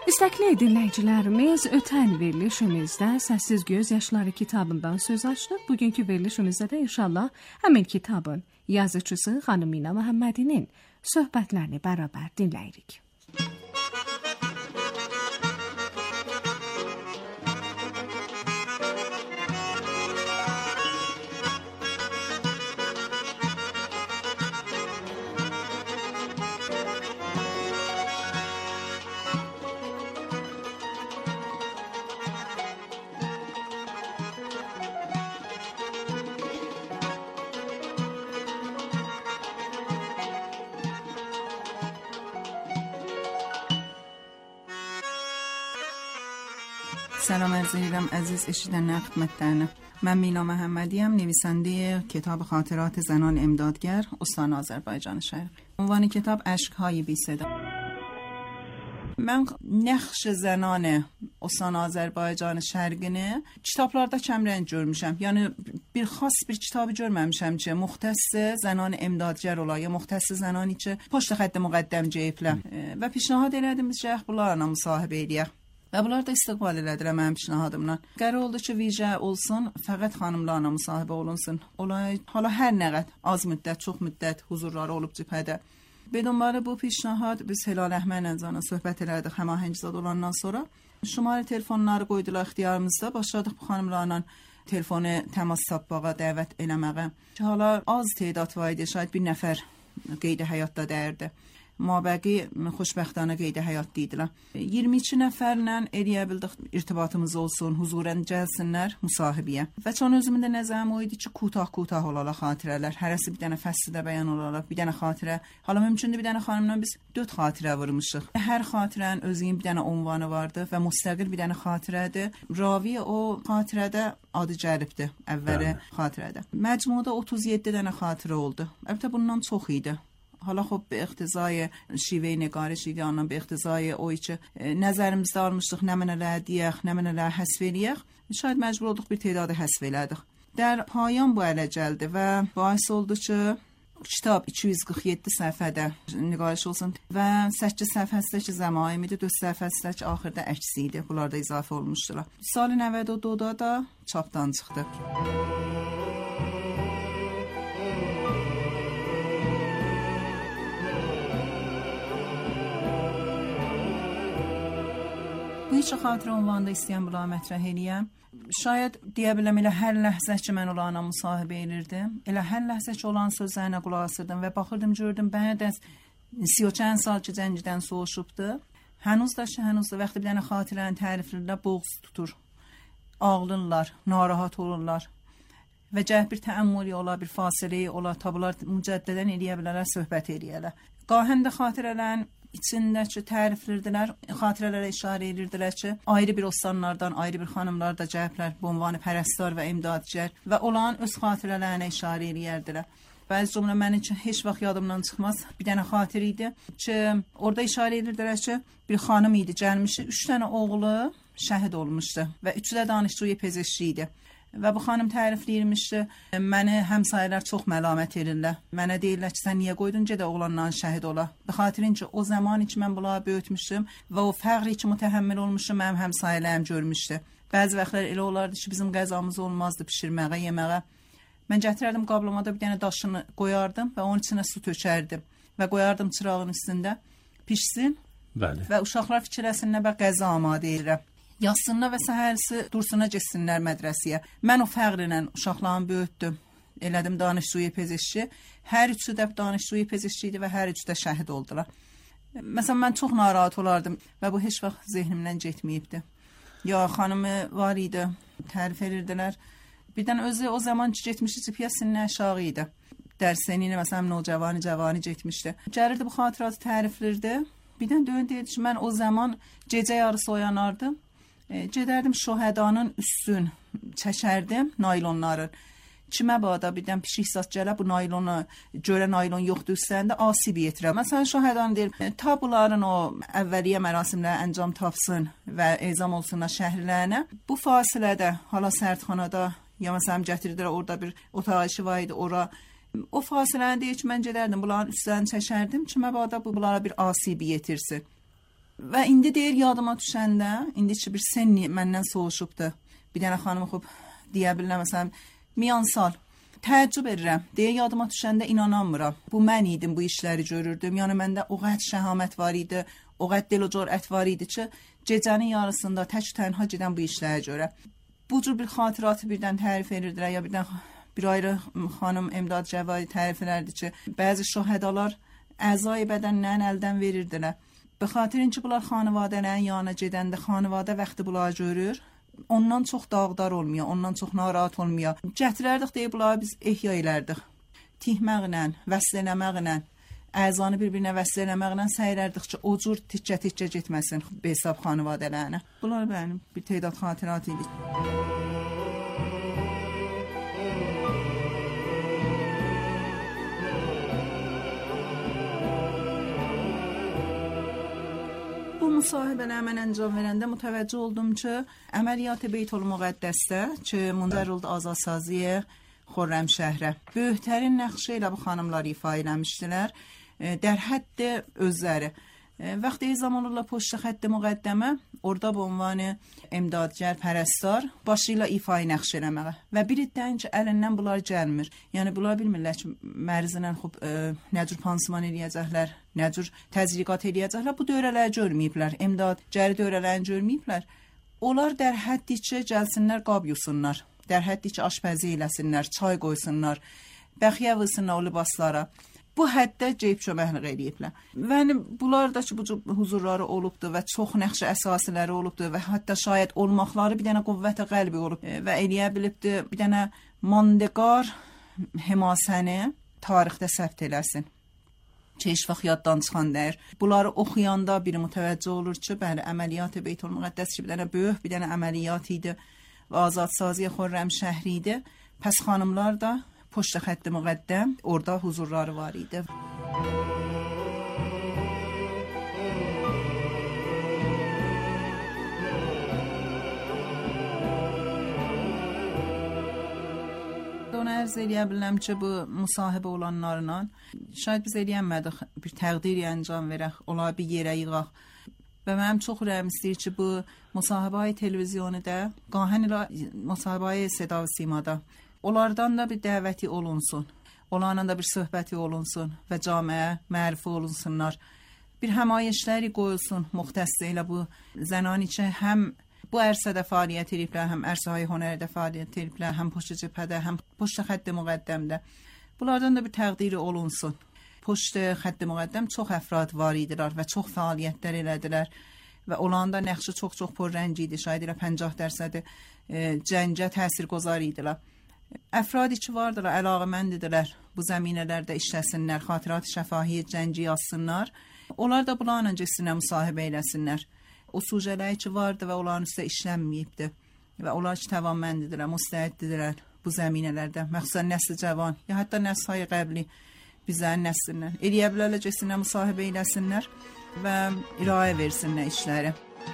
İstəkli dinləyicilərimiz, ötən verilişimizdə Səssiz Göz Yaşları kitabından söz açdıq. Bugünkü verilişimizdə də inşallah həmin kitabın yazıcısı xanım Mina Məhəmmədinin söhbətlərini bərabər dinləyirik. سلام عرض می‌کنم عزیز اشیدن خدمتتون. من مینا محمدیم، نویسنده کتاب خاطرات زنان امدادگر استان آذربایجان شرقی. عنوان کتاب اشک‌های بی صدا. Mən nəxş zənanə Ostan Azərbaycan şərqini kitablarda kəmrəng görmüşəm. Yəni bir xas bir kitabı görməmişəm ki, müxtəss zənan imdadgar ola ya müxtəss zənani ki, poçt xətt müqəddəm cəyiblər və پیشنهاد elədim ki, bunlarla müsahibə eləyək. Və bunlar da istiqbal elədilər mənim پیشنهادımdan. Qərar oldu ki, vicə olsun, fəqət xanımlarla müsahibə olunsun. Olay hala hər nə qədər az müddət, çox müddət huzurları olub cibhədə. به دنبال bu پیشنهاد biz Hilal Əhmədovla söhbət elədik həmahəngzad olandan sonra. Şumara telefonları qoydular ixtiyarımızda. Başladıq bu xanımlarla telefonu təmas tapmağa, dəvət eləməyə. Ki hala az tədat var idi, şayad bir nəfər qeydə həyatda dəyirdi. Mabəqi xoşbəxtانه qeydə həyatda idilər. 22 nəfərlə eləyə bildik irtibatımız olsun, huzurən gəlsinlər müsahibəyə. Və çon özümün də nəzərim o idi ki, kutah olarlar xatirələr. Hərəsi bir dənə fəslidə bəyan olarlar, bir dənə xatirə. Hala mümkündür bir dənə xanımla biz 4 xatirə vurmuşuq. Hər xatirənin özünün bir dənə ünvanı vardı və müstəqil bir dənə xatirədir. Ravi o xatirədə adı gəlibdi əvvəli xatirədə. Məcmuada 37 dənə xatirə oldu. Əlbəttə bundan çox idi. حالا خب به اقتضای شیوه نگارش ایدیانان به اقتضای اوی که نظرimiz almışdıq nə mənələr deyək, nə mənələr həsv eləyək, şayad məcbur olduq bir tədadı həsv elədik. در پایان bu ələ gəldi və باعث oldu ki kitab 247 səhifədə nigariş olsun və 8 səhifəsindəki zəmaim idi, 4 səhifəsindəki axırda əksi idi. Bunlar da izafə olmuşdular. Sal 92-da da çapdan çıxdı. Heç xatirə ünvanında istəyən bunları mətrəh eləyəm. Şayad deyə biləm elə hər ləhzə ki mən onlarla müsahibə edirdim, elə hər ləhzə ki olan sözlərinə qulaq asırdım və baxırdım gördüm bəd az 30 sal ki cəngdən soğuşubdu. Hənuz da vaxtı bir dənə xatirənin təriflərində boğuz tutur. Ağlırlar, narahat olurlar. Və cəhd bir təəmmül ola, bir fasilə ola, tabular mücəddədən eləyə bilərlər, söhbət eləyərlər. Qahən də xatirələrin içindəki təriflərdilər, xatirələrə işarə edirdilər ki, ayrı bir ostanlardan, ayrı bir xanımlar da cəhblər, bu ünvanı pərəstar və imdadçilər və olan öz xatirələrinə işarə edirdilər. Bəzi cümlə mənim üçün heç vaxt yadımdan çıxmaz. Bir dənə xatir idi ki, orada işarə edirdilər ki, bir xanım idi, gəlmişdi, 3 dənə oğlu şəhid olmuşdu və 3 də danışdığı pezeşki idi. Və bu xanım tərifləyirmişdi, məni həmsayələr çox məlamət edirlər. Mənə deyirlər ki, sən niyə qoydun gedə oğlanla şəhid ola? Bu xatirin ki, o zaman ki, mən bunları böyütmüşdüm və o fəqri ki, mütəhəmmil olmuşum, mənim həmsayələrim görmüşdü. Bəzi vaxtlar elə olardı ki, bizim qəzamız olmazdı pişirməyə, yeməyə. Mən gətirərdim qablamada bir dənə daşını qoyardım və onun içinə su tökərdim və qoyardım çırağın üstündə, pişsin. Bəli. Və uşaqlar fikirləsinlər və qəza amadə edirəm. Yazsınlar və səhərsi dursuna getsinlər mədrəsəyə. Mən o fəqrlə uşaqlarımı böyütdüm. Elədim danışçuyu pezeşki. Hər üçü də danışçuyu pezeşki idi və hər üçü də şəhid oldular. Məsələn, mən çox narahat olardım və bu heç vaxt zehnimdən getməyibdi. Ya xanımı var idi, tərif edirdilər. Birdən özü o zaman ki, getmişdi, cipiyəsinin aşağı idi. Dərsəniylə, məsələn, cavani getmişdi. Gəlirdi bu xatiratı təriflərdi. Birdən döyün deyirdi ki, mən o zaman gecə yarısı oyanardım. Gedərdim şohədanın üstün çəkərdim naylonların. Kimə bada birdən pişik zat gələ bu naylonu görə naylon yoxdur üstlərində asib yetirə. Məsələn şohədan deyir ta bunların o əvvəliyyə mərasimləri əncam tapsın və ezam olsunlar şəhərlərinə. Bu fasilədə hala sərtxanada ya məsələn gətirdilər orada bir otaq işi var idi ora. O fasiləni deyir ki mən gedərdim bunların üstlərini çəkərdim. Kimə bada bunlara bir asib yetirsin. Və indi deyir yadıma düşəndə, indi ki bir senni məndən soğuşubdu. Bir dənə xanım xub deyə bilirəm məsələn miyansal təəccüb edirəm. Deyə yadıma düşəndə inanamıram. Bu mən idim, bu işləri görürdüm. Yəni məndə o qədər şəhamət var idi, o qədər dil o cürət var idi ki, gecənin yarısında tək tənha gedən bu işlərə görə. Bu cür bir xatirəti birdən tərif edirdilər ya birdən bir ayrı xanım Emdad Cəvadi tərif edirdi ki, bəzi şəhadalar əzai bədənlərini əldən verirdilər. Be xatirin ki, bunlar xanivadələrin yanına gedəndə xanivadə vaxtı bunlar görür. Ondan çox dağdar olmuyor, ondan çox narahat olmuyor. Gətirərdik deyə bunları biz ehya elərdik. Tihməklə, vəsl eləməklə, əzanı bir-birinə vəsl eləməklə səyirərdik ki, o cür tikcə getməsin hesab xanivadələrinə. Bunlar mənim bir tədad xatirət idi. Müsahibələr mən əncam verəndə mütəvəccüh oldum ki, əməliyyat Beytülmüqəddəsdə ki, mündər oldu azadsaziyə Xürrəmşəhrə. Böyüklərin nəqşi ilə bu xanımlar ifa eləmişdilər. Dər həddi özləri. Vaxtı zamanla poşta xətti müqəddəmə orada bu ünvanı emdadgər, pərəstar başı ilə ifayı nəqş eləməyə. Və bir iddiən ki, əlindən bunlar gəlmir. Yəni bunlar bilmirlər ki, mərzinlə nə cür pansuman eləyəcəklər, nə cür təzriqat eləyəcəklər. Bu dövrələri görməyiblər. Emdadgəri dövrələrini görməyiblər. Onlar dər həddi ki, gəlsinlər qab yusunlar. Dər həddi ki, aşpəzi eləsinlər, çay qoysunlar, bəxiyə vılsınlar o libaslara. Bu həddə ceyb çöməklik eləyiblər. Və bunlar da ki, bu huzurları olubdur və çox nəqşi əsasiləri olubdur və hətta şayət olmaqları bir dənə qüvvət-i qəlbi olub və eləyə bilibdir bir dənə mandeqar həmasəni tarixdə səbt eləsin. Ki, heç vaxt yaddan çıxan deyir. Bunları oxuyanda biri mütəvəccüh olur ki, bəli, əməliyyat Beytülmüqəddəs ki, bir dənə böyük, bir dənə əməliyyat idi və azadsaziyə Xürrəmşəhri idi. Pəs xanımlar da poşta xətti müqəddəm orada huzurları var idi. Onu ərz eləyə biləm ki, bu müsahibə olanlarla şayad biz eləyənmədik, bir təqdiri əncam verək, ola bir yerə yığaq. Və mənim çox ürəyim istəyir ki, bu müsahibə televizyonu da, qahən ilə müsahibə Seda və Simada onlardan da bir dəvəti olunsun, onlarla da bir söhbəti olunsun və camiyə mərifə olunsunlar. Bir həmayişləri qoyulsun müxtəssə ilə bu zənan üçün həm bu ərsədə fəaliyyət ediblər, həm ərsəhay hünərdə fəaliyyət ediblər, həm poçta cəbhədə, həm poçta xətti müqəddəmdə. Bunlardan da bir təqdiri olunsun. Poçta xətti müqəddəm çox əfrad var idilər və çox fəaliyyətlər elədilər və onların da nəqşi çox pürrəng idi, şayad elə 50% cəngə təsirgüzar idilər. Əfradi ki vardılar, əlaqəməndidirlər, bu zəminələrdə işləsinlər, xatirat şəfahi cəngi yazsınlar. Onlar da bunlarla cesinə müsahibə eləsinlər. O sujələri ki vardı və onların üstə işlənməyibdir və onlar ki təvaməndidirlər, müstəhiddirlər bu zəminələrdə, məxsusən nəsli cavan, ya hətta nəsl-i qəbli bizlərin nəslindən. Eləyə bilərlə cesinə müsahibə eləsinlər və irayə versinlər işləri.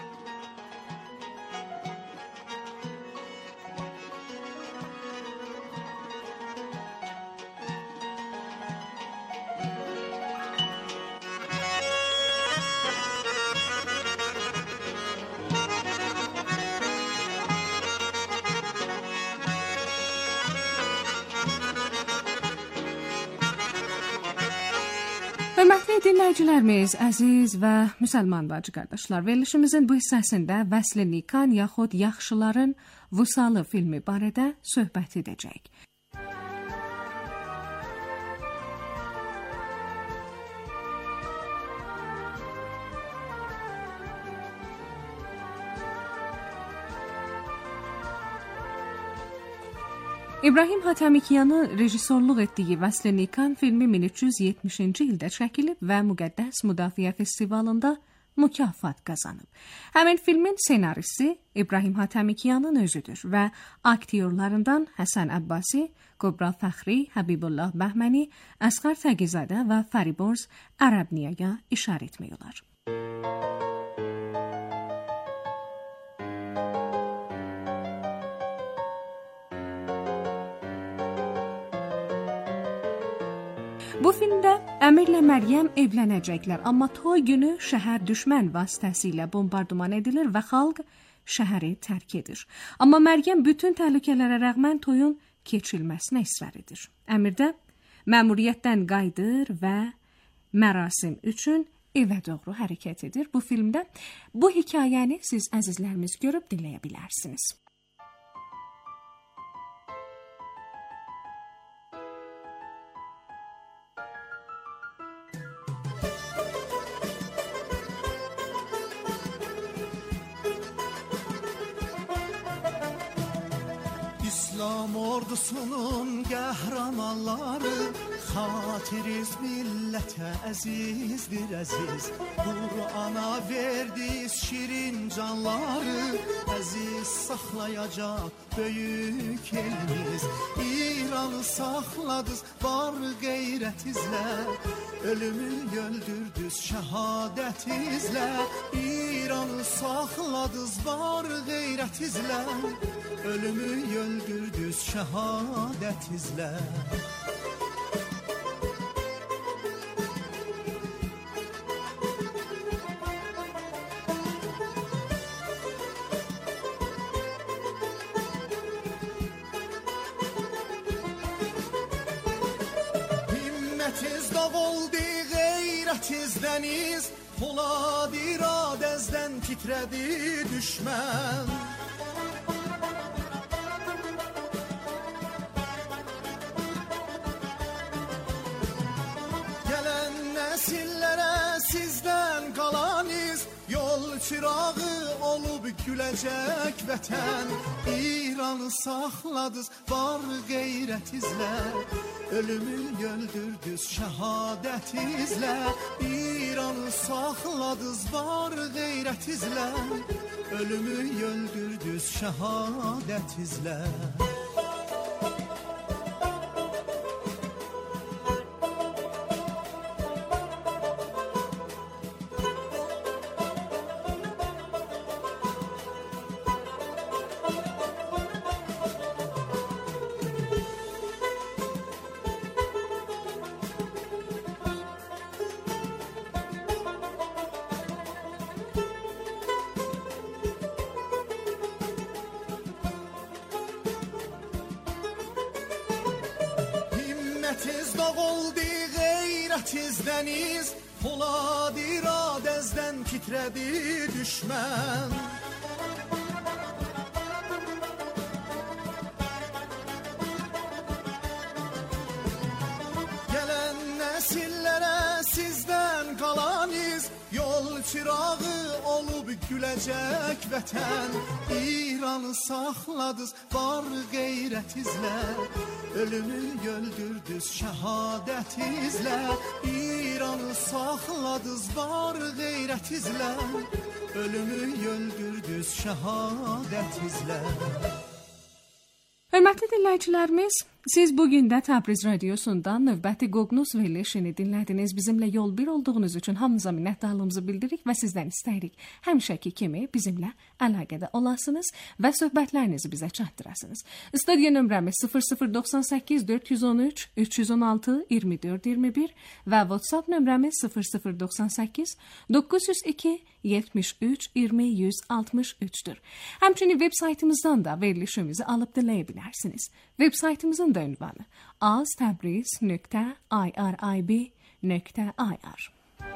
Hörmətli dinləyicilərimiz, əziz və müsəlman bacı qardaşlar, verilişimizin bu hissəsində Vəsl-i Nikan yaxud Yaxşıların Vüsalı filmi barədə söhbət edəcək. İbrahim Hatəmikyanın rejissorluq etdiyi Vəsl-i Nikan filmi 1370-ci ildə çəkilib və Müqəddəs Müdafiə Festivalında mükafat qazanıb. Həmin filmin senaristi İbrahim Hatəmikyanın özüdür və aktyorlarından Həsən Əbbasi, Qubra Fəxri, Həbibullah Bəhməni, Əsqər Təqizadə və Fəriborz Ərəbniyaya işarə etmək olar. Bu filmdə Əmirlə Məryəm evlənəcəklər, amma toy günü şəhər düşmən vasitəsilə bombardıman edilir və xalq şəhəri tərk edir. Amma Məryəm bütün təhlükələrə rəğmən toyun keçirilməsinə israr edir. Əmir də məmuriyyətdən qayıdır və mərasim üçün evə doğru hərəkət edir. Bu filmdə bu hekayəni siz əzizlərimiz görüb dinləyə bilərsiniz. İslam ordusunun qəhrəmanları, xatiriz millətə əzizdir əziz. Qur'ana verdiz şirin canları, əziz saxlayacaq böyük elimiz. İranı saxladız var qeyrətizlə, ölümü öldürdüz şəhadətizlə. İranı saxladız var qeyrətizlə, ölümü öldürdüz şəhadətizlə. Himmətiz dağ oldu, qeyrətiz dəniz, polad iradəzdən titrədi düşmən. Sizdən qalaniz, yol çırağı olub güləcək vətən. İranı saxladız var qeyrətizlə, ölümü öldürdüz şəhadətizlə. İranı saxladız var qeyrətizlə, ölümü öldürdüz şəhadətizlə. Himmətiz dağ oldu, qeyrətiz dəniz, polad iradəzdən titrədi düşmən. Gələn nəsillərə sizdən qalaniz, yol çırağı olub güləcək vətən. İranı saxladız var qeyrətizlə, ölümü öldürdüz şəhadətizlə. İranı saxladız var qeyrətizlə, ölümü öldürdüz şəhadətizlə. Hörmətli dinləyicilərimiz, siz bugün də Təbriz Radiosundan növbəti Qoqnus verilişini dinlədiniz. Bizimlə yol bir olduğunuz üçün hamınıza minnətdarlığımızı bildiririk və sizdən istəyirik həmişəki kimi bizimlə əlaqədə olasınız və söhbətlərinizi bizə çatdırasınız. Studiya nömrəmiz 0098 413 316 24 21 və WhatsApp nömrəmiz 0098 902 73 20 163'dür. Həmçinin web saytımızdan da verilişimizi alıb dinləyə bilərsiniz. Web saytımızın da ünvanı aztabriz.irib.ir.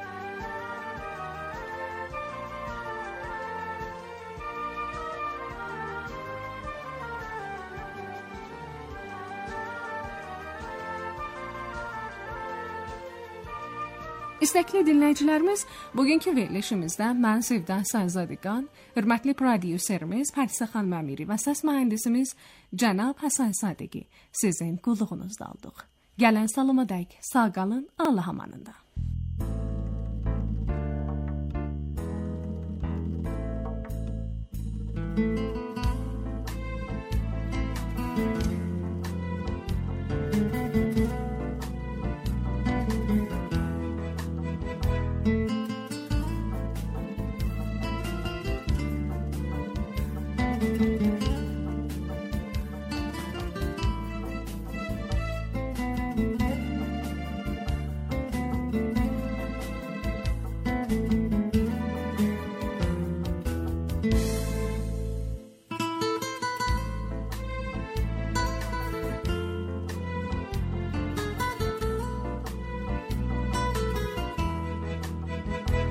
İstəkli dinləyicilərimiz, bugünkü verilişimizdə mən Sevda Sənzadiqan, hörmətli prodüserimiz Pərsə xanım Əmiri və səs mühəndisimiz Cənab Həsən Sadəqi sizin qulluğunuzda olduq. Gələn salımadək sağ qalın, Allah amanında.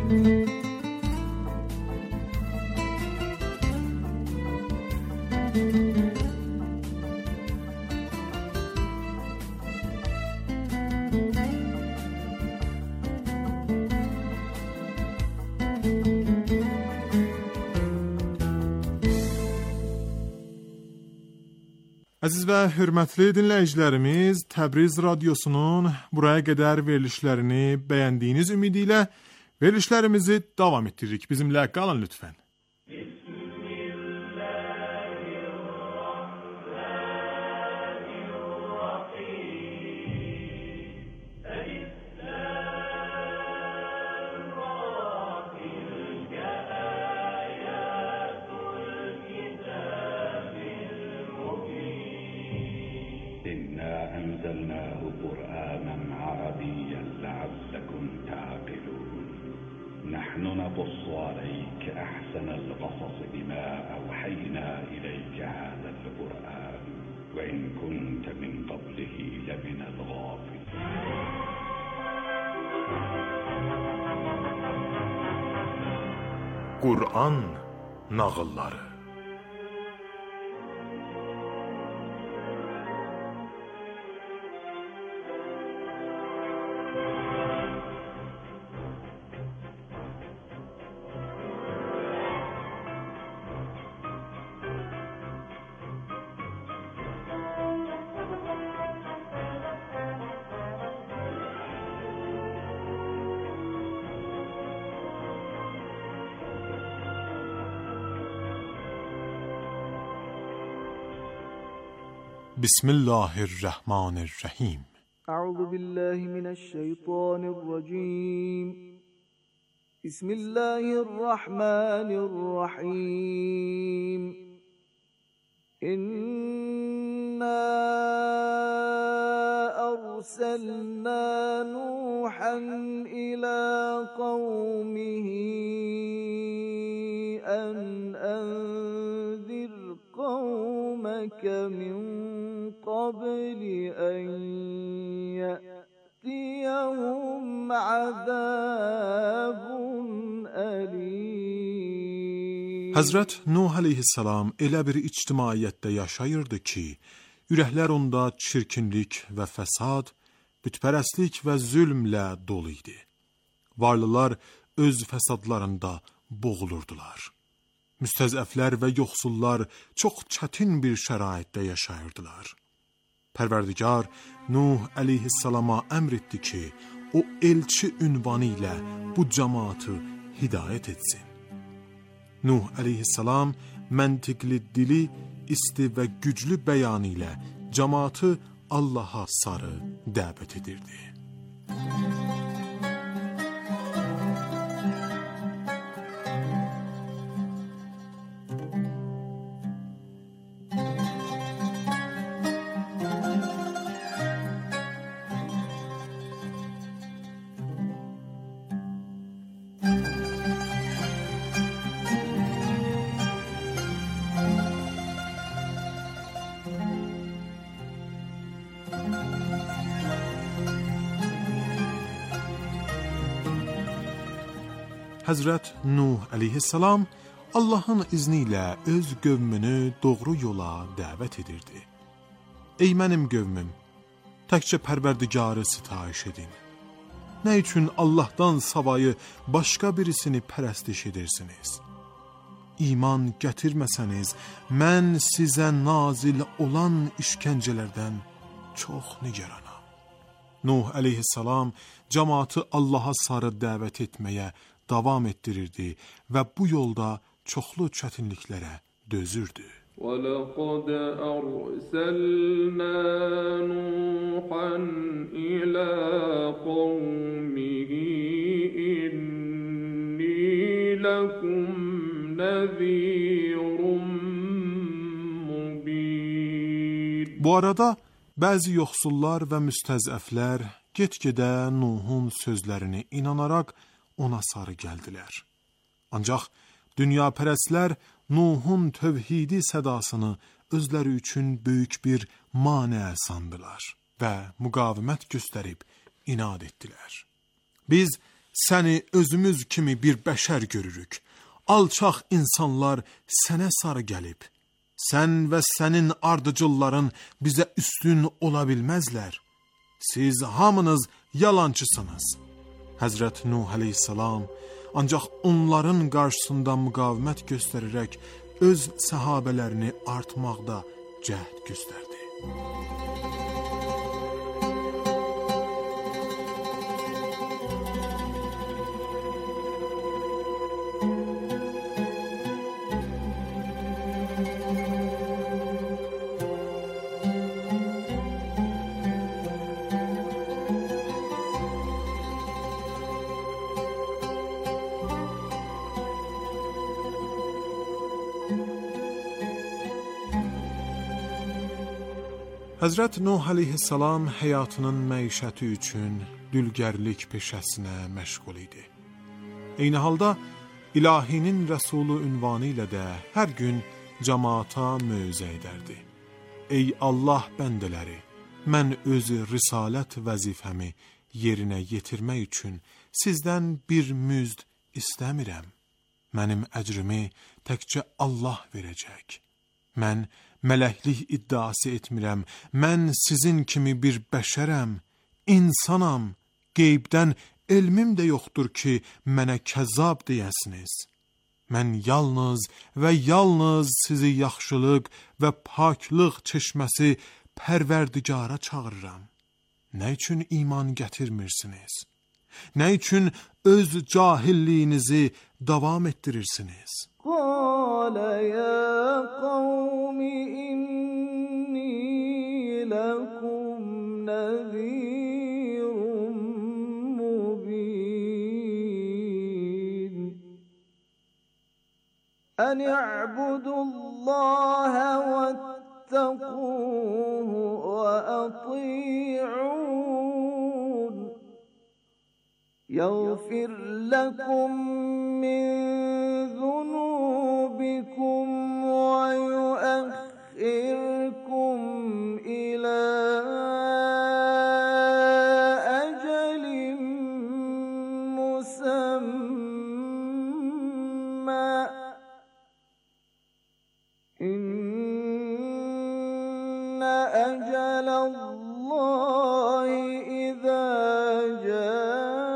Əziz və hörmətli dinləyicilərimiz, Təbriz Radiosunun buraya qədər verilişlərini bəyəndiyiniz ümidi ilə verilişlərimizi davam etdiririk. Bizimlə qalın lütfən. أنزلناه قرآنا عربيا لعلكم تعقلون نحن نقص عليك أحسن القصص بما أوحينا إليك هذا القرآن وإن كنت من قبله لمن الغافلين Qur'an nağılları. بسم الله الرحمن الرحیم. اعوذ بالله من الشیطان الرجیم. بسم الله الرحمن الرحیم. إنا أرسلنا نوحا إلى قومه أن أنذر قومك من قبل أن يأتيهم عذاب أليم. Həzrət Nuh əleyhissalam elə bir ictimaiyyətdə yaşayırdı ki, ürəklər onda çirkinlik və fəsad, bütpərəstlik və zülmlə dolu idi. Varlılar öz fəsadlarında boğulurdular. Müstəzəflər və yoxsullar çox çətin bir şəraitdə yaşayırdılar. Pərverdigar Nuh əleyhissalama əmr etdi ki, o elçi ünvanı ilə bu cəmaatı hidayət etsin. Nuh əleyhissalam məntiqli dili, isti və güclü bəyanı ilə cəmaatı Allaha sarı dəvət edirdi. Həzrət Nuh əleyhissalam Allahın izni ilə öz qövmünü doğru yola dəvət edirdi. Ey mənim qövmüm, təkcə Pərverdigarı sitayiş edin. Nə üçün Allahdan savayı başqa birisini pərəstiş edirsiniz? İman gətirməsəniz, mən sizə nazil olan işgəncələrdən çox nigaranam. Nuh əleyhissalam cəmaatı Allaha sarı dəvət etməyə davam etdirirdi və bu yolda çoxlu çətinliklərə dözürdü. وَلَقَدْ أَرْسَلْنَا نُوحًا إِلَى قَوْمِهِ إِنِّي لَكُمْ نَذِيرٌ مُبِينٌ. Bu arada bəzi yoxsullar və müstəzəflər get-gedə Nuhun sözlərini inanaraq ona sarı gəldilər. Ancaq dünyapərəstlər Nuhun tövhidi sədasını özləri üçün böyük bir manə sandılar və müqavimət göstərib inad etdilər. Biz səni özümüz kimi bir bəşər görürük. Alçaq insanlar sənə sarı gəlib. Sən və sənin ardıcılların bizə üstün ola bilməzlər. Siz hamınız yalancısınız. Həzrət Nuh əleyhissalam ancaq onların qarşısında müqavimət göstərərək öz səhabələrini artmaqda cəhd göstərdi. Həzrət Nuh əleyhissalam həyatının məişəti üçün dülgərlik peşəsinə məşğul idi. Eyni halda ilahinin rəsulu ünvanı ilə də hər gün cəmaata mövzə edərdi. Ey Allah bəndələri, mən öz risalət vəzifəmi yerinə yetirmək üçün sizdən bir müzd istəmirəm. Mənim əcrimi təkcə Allah verəcək. Mən mələklik iddiası etmirəm. Mən sizin kimi bir bəşərəm, insanam. Qeybdən elmim də yoxdur ki, mənə kəzzab deyəsiniz. Mən yalnız və yalnız sizi yaxşılıq və paklıq çeşməsi Pərverdigara çağırıram. Nə üçün iman gətirmirsiniz? Nə üçün öz cahilliyinizi davam etdirirsiniz? Qala ya qavmi inni lakum nazirun mubin. An i'budullaha wattaquhu wa ati'un. Yaghfir lakum min ذنوبكم ويؤخركم إلى أجل مسمى إن أجل الله إذا جاء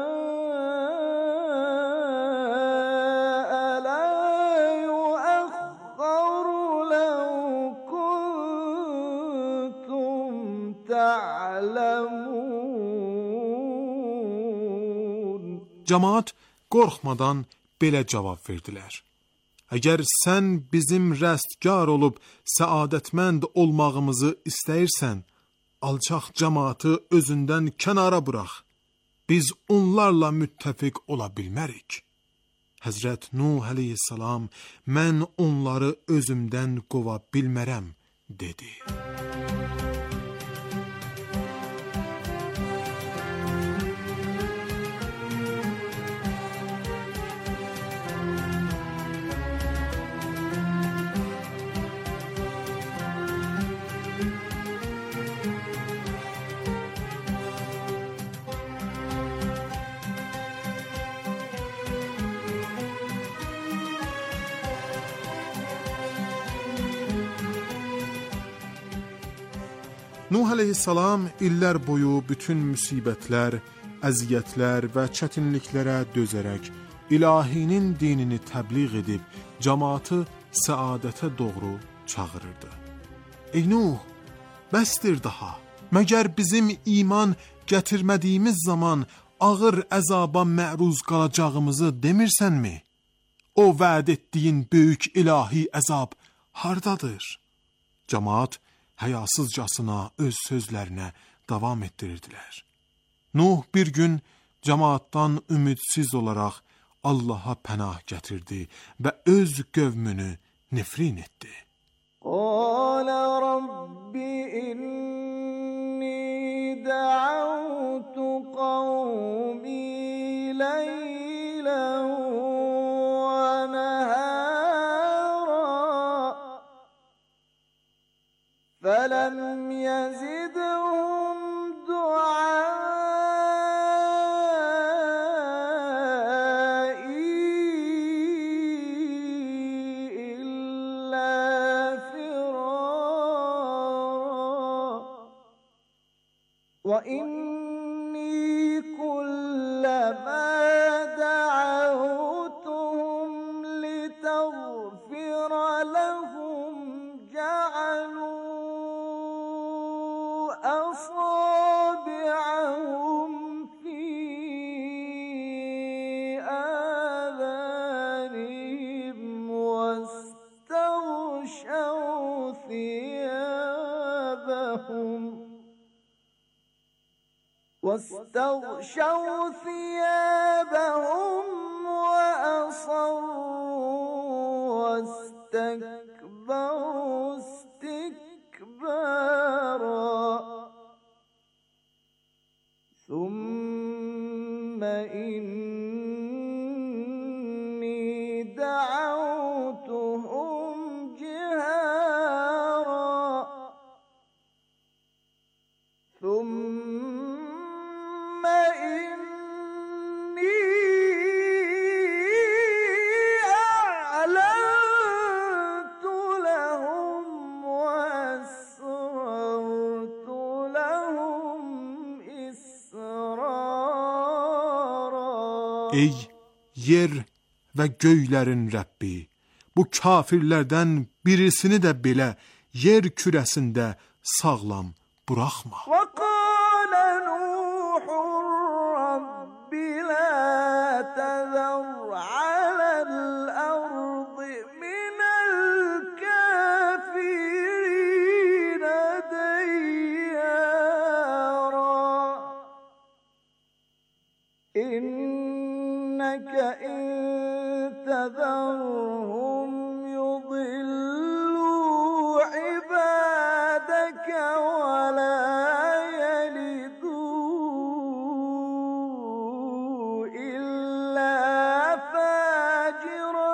Cəmaat qorxmadan belə cavab verdilər. Əgər sən bizim rəstgar olub səadətmənd olmağımızı istəyirsən, alçaq cəmaatı özündən kənara burax. Biz onlarla müttəfiq ola bilmərik. Həzrət Nuh əleyhissalam, mən onları özümdən qova bilmərəm, dedi. Nuh əleyhissalam illər boyu bütün müsibətlər, əziyyətlər və çətinliklərə dözərək ilahinin dinini təbliğ edib cəmaatı səadətə doğru çağırırdı. Ey Nuh, bəsdir daha. Məgər bizim iman gətirmədiyimiz zaman ağır əzaba məruz qalacağımızı demirsənmi? O vəd etdiyin böyük ilahi əzab hardadır? Cəmaat həyasızcasına öz sözlərinə davam etdirirdilər. Nuh bir gün cəmaatdan ümidsiz olaraq Allaha pənah gətirdi və öz qövmünü nifrin etdi. Qala Rabbi inni da'awtu qawmi leylan və nəhara fələm yəzidhum du'ai وإني كلما دعوتهم لتغفر لهم جعلوا أصابعهم في آذانهم واستغشوا ثيابهم وأصروا واستكبروا استكبارا ثم إني دعوتهم جهارا ثم إني أعلنت لهم وأسررت لهم إسرارا. Ey yer və göylərin Rəbbi, bu kafirlərdən birisini də belə yer kürəsində sağlam buraxma. وقال نوح رب لا تذر على الأرض من الكافرين ديارا إنك إن تذرهم يضلوا عبادك ولا يلدوا إلا فاجرا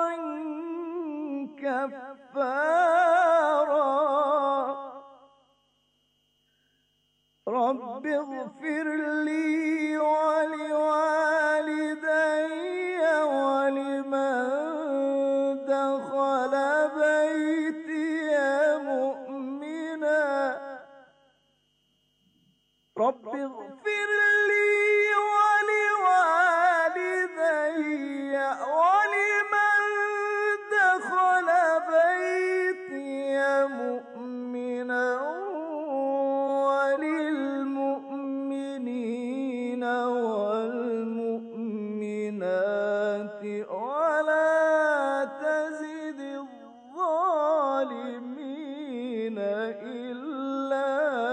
كفارا. رب اغفر لي ولوالدي ولمن دخل بيتي مؤمنا. رب اغفر لي ولوالدي ولمن دخل بيتي مؤمنا وللمؤمنين والمؤمنات ولا تزد الظالمين إلا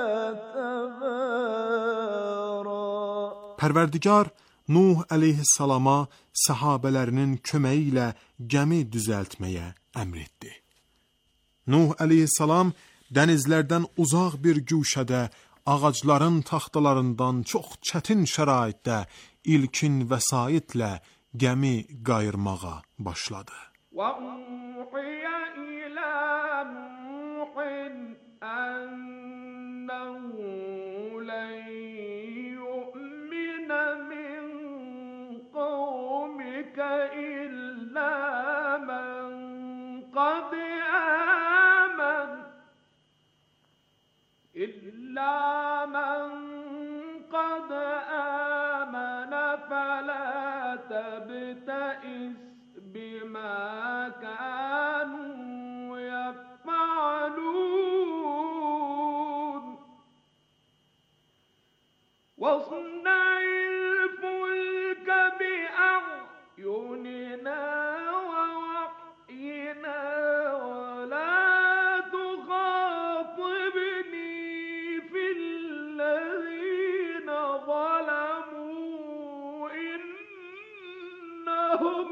تبارا. Pərverdigar Nuh əleyhissalama səhabələrinin köməyi ilə gəmi düzəltməyə əmr etdi. Nuh əleyhissalam dənizlərdən uzaq bir güşədə ağacların taxtalarından çox çətin şəraitdə ilkin vəsaitlə gəmi qayırmağa başladı. وَأُوحِيَ إِلَى نُوحٍ أَنَّهُ لَن يُؤْمِنَ مِن قَوْمِكَ إِلَّا مَن قَدْ آمَنَ فَلَا تَبْتَئِسْ بِمَا كَانُوا يَفْعَلُونَ وَاصْنَعِ الْفُلْكَ بِأَعْيُنِنَا وَوَحْيِنَا وَلَا تُخَاطِبْنِي فِي الَّذِينَ ظَلَمُوا إِنَّهُمْ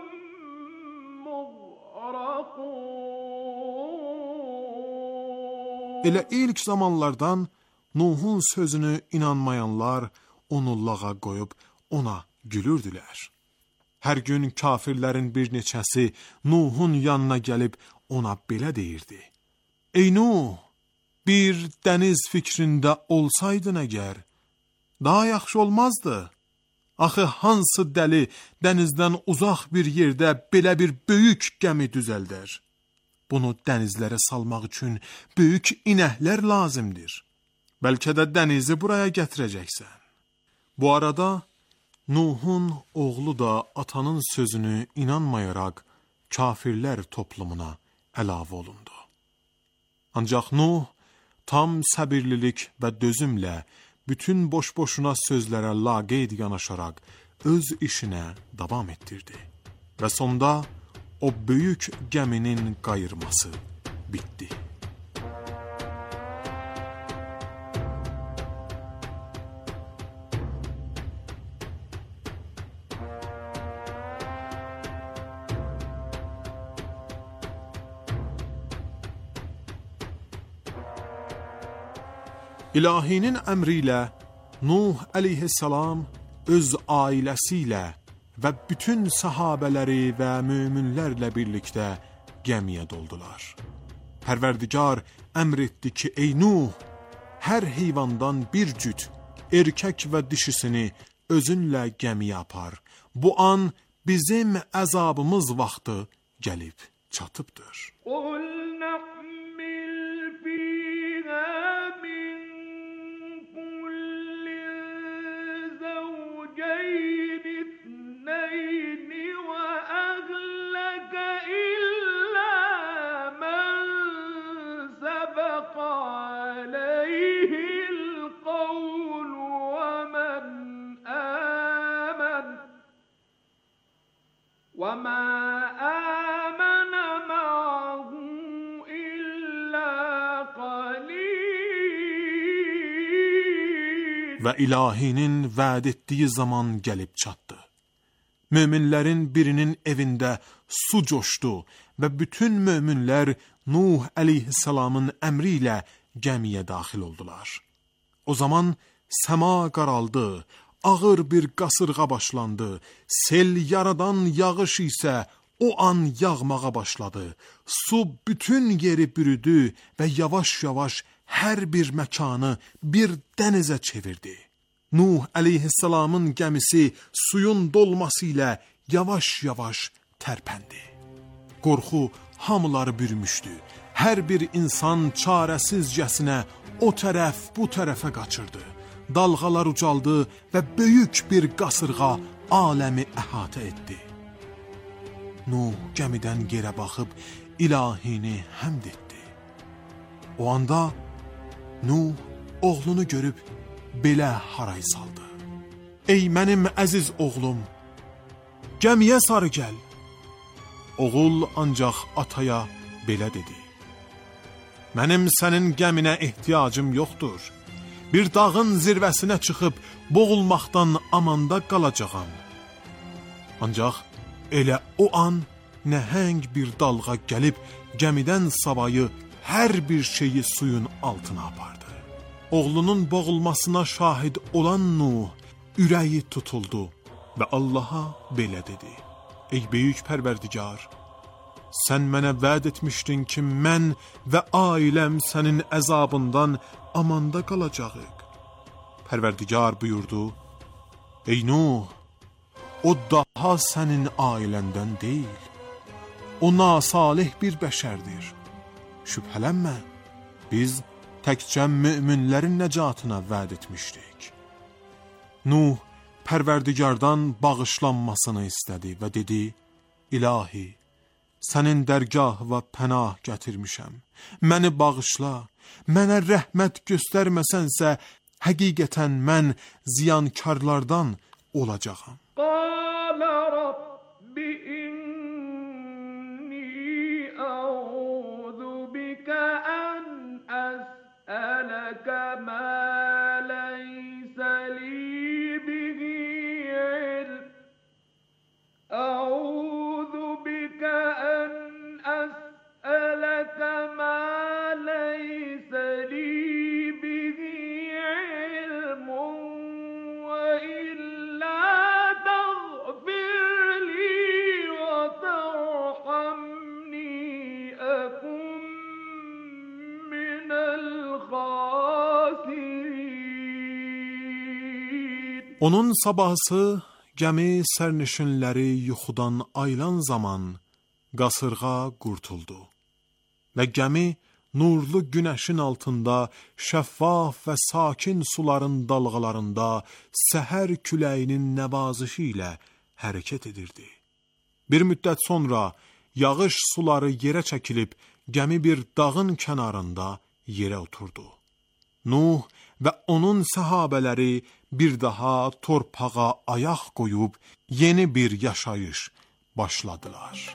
مُغْرَقُونَ. Elə ilk zamanlardan Nuhun sözünü inanmayanlar onu lağa qoyub ona gülürdülər. Hər gün kafirlərin bir neçəsi Nuhun yanına gəlib ona belə deyirdi: Ey Nuh, bir dəniz fikrində olsaydın əgər, daha yaxşı olmazdı. Axı hansı dəli dənizdən uzaq bir yerdə belə bir böyük gəmi düzəldər? Bunu dənizlərə salmaq üçün böyük inəklər lazımdır. Bəlkə də dənizi buraya gətirəcəksən. Bu arada Nuhun oğlu da atanın sözünü inanmayaraq kafirlər toplumuna əlavə olundu. Ancaq Nuh tam səbirlilik və dözümlə bütün boş-boşuna sözlərə laqeyd yanaşaraq öz işinə davam etdirdi. Və sonda o böyük gəminin qayırması bitdi. İlahinin əmri ilə Nuh əleyhissalam öz ailəsi ilə və bütün sahabələri və möminlərlə birlikdə gəmiyə doldular. Pərverdigar əmr etdi ki, ey Nuh, hər heyvandan bir cüt, erkək və dişisini özünlə gəmiyə apar. Bu an bizim əzabımız vaxtı gəlib çatıbdır. وَمَا آمَنَ مَعَهُ إِلَّا قَلِيلٌ. Və ilahinin vəd etdiyi zaman gəlib çatdı. Möminlərin birinin evində su coşdu və bütün möminlər Nuh əleyhissalamın əmri ilə gəmiyə daxil oldular. O zaman səma qaraldı, ağır bir qasırğa başlandı. Sel yaradan yağış isə o an yağmağa başladı. Su bütün yeri bürüdü və yavaş-yavaş hər bir məkanı bir dənizə çevirdi. Nuh əleyhissalamın gəmisi suyun dolması ilə yavaş-yavaş tərpəndi. Qorxu hamıları bürümüşdü. Hər bir insan çarəsizcəsinə o tərəf, bu tərəfə qaçırdı. Dalğalar ucaldı və böyük bir qasırğa aləmi əhatə etdi. Nuh gəmidən yerə baxıb ilahini həmd etdi. O anda Nuh oğlunu görüb belə haray saldı. Ey mənim əziz oğlum, gəmiyə sarı gəl. Oğul ancaq ataya belə dedi. Mənim sənin gəminə ehtiyacım yoxdur. Bir dağın zirvəsinə çıxıb boğulmaqdan amanda qalacağam. Ancaq elə o an nəhəng bir dalğa gəlib gəmidən savayı hər bir şeyi suyun altına apardı. Oğlunun boğulmasına şahid olan Nuh ürəyi tutuldu və Allaha belə dedi. Ey böyük Pərverdigar, sən mənə vəd etmişdin ki, mən və ailəm sənin əzabından amanda qalacağıq. Pərverdigar buyurdu, ey Nuh, o daha sənin ailəndən deyil. O nasalih bir bəşərdir. Şübhələnmə, biz təkcə möminlərin nəcatına vəd etmişdik. Nuh Pərverdigardan bağışlanmasını istədi və dedi, İlahi, sənin dərgah və pənah gətirmişəm. Məni bağışla, mənə rəhmət göstərməsənsə, həqiqətən mən ziyankarlardan olacağam. Qala Rabbi inni a'udhu bika an as'alaka ma laysa li bihi ilm. A'udhu bika an as'alaka ma laysa li bihi ilm wa illa taghfir li wa tarhamni akun minal khasirin. Onun sabahısı gəmi sərnişinləri yuxudan ayılan zaman qasırğa qurtuldu və gəmi nurlu günəşin altında, şəffaf və sakin suların dalğalarında səhər küləyinin nəvazişi ilə hərəkət edirdi. Bir müddət sonra yağış suları yerə çəkilib, gəmi bir dağın kənarında yerə oturdu. Nuh və onun səhabələri bir daha torpağa ayaq qoyub yeni bir yaşayış başladılar.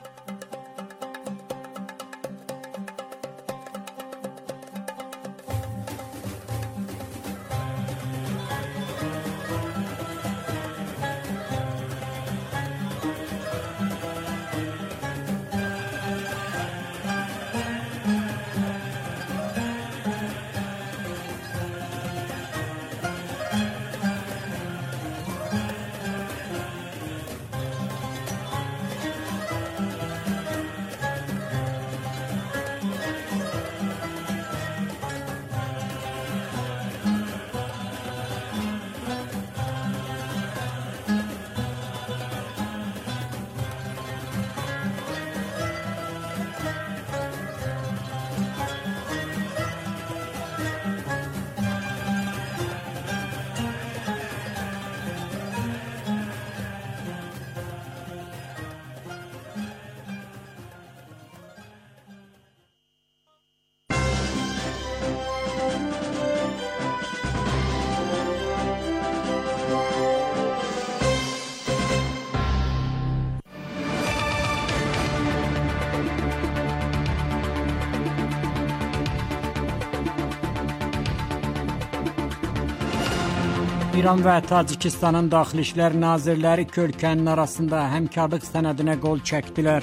İran və Tacikistanın Daxili İşlər Nazirləri iki ölkənin arasında həmkarlıq sənədinə qol çəkdilər.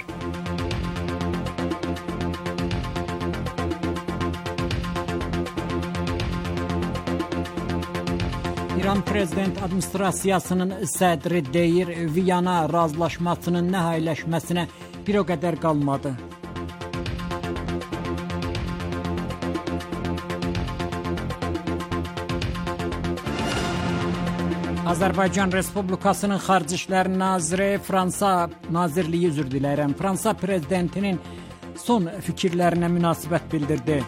İran Prezident Administrasiyasının sədri deyir, Viyana razılaşmasının nəhayləşməsinə bir o qədər qalmadı. Azərbaycan Respublikasının Xarici İşlər Naziri Fransa prezidentinin son fikirlərinə münasibət bildirdi.